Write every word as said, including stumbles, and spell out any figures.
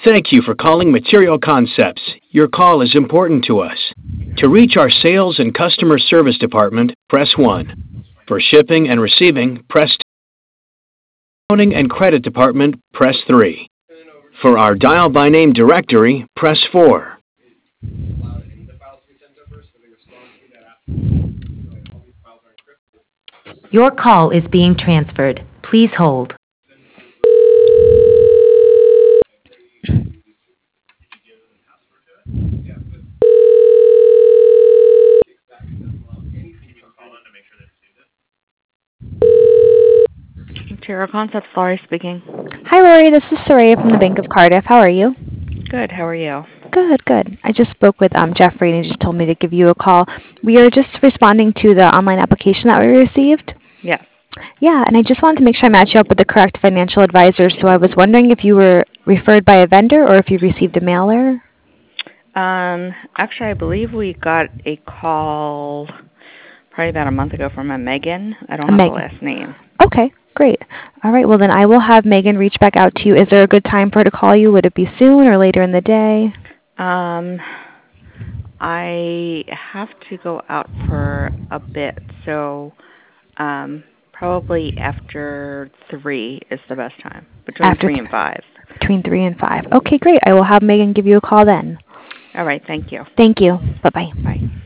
Thank you for calling Material Concepts. Your call is important to us. To reach our sales and customer service department, press one. For shipping and receiving, press two. Accounting and credit department, press three. For our dial by name directory, press four. Your call is being transferred. Please hold. Material Concepts, Laurie speaking. Hi, Lori. This is Soraya from the Bank of Cardiff. How are you? Good. How are you? Good, good. I just spoke with um, Jeffrey, and he just told me to give you a call. We are just responding to the online application that we received. Yes. Yeah, and I just wanted to make sure I match you up with the correct financial advisor. So I was wondering if you were referred by a vendor or if you received a mailer. Um, actually, I believe we got a call probably about a month ago from a Megan. I don't A have Megan. the last name. Okay, great. All right, well, then I will have Megan reach back out to you. Is there a good time for her to call you? Would it be soon or later in the day? Um, I have to go out for a bit, so um, probably after three is the best time, between After three th- and five. Between three and five. Okay, great. I will have Megan give you a call then. All right. Thank you. Thank you. Bye-bye. Bye.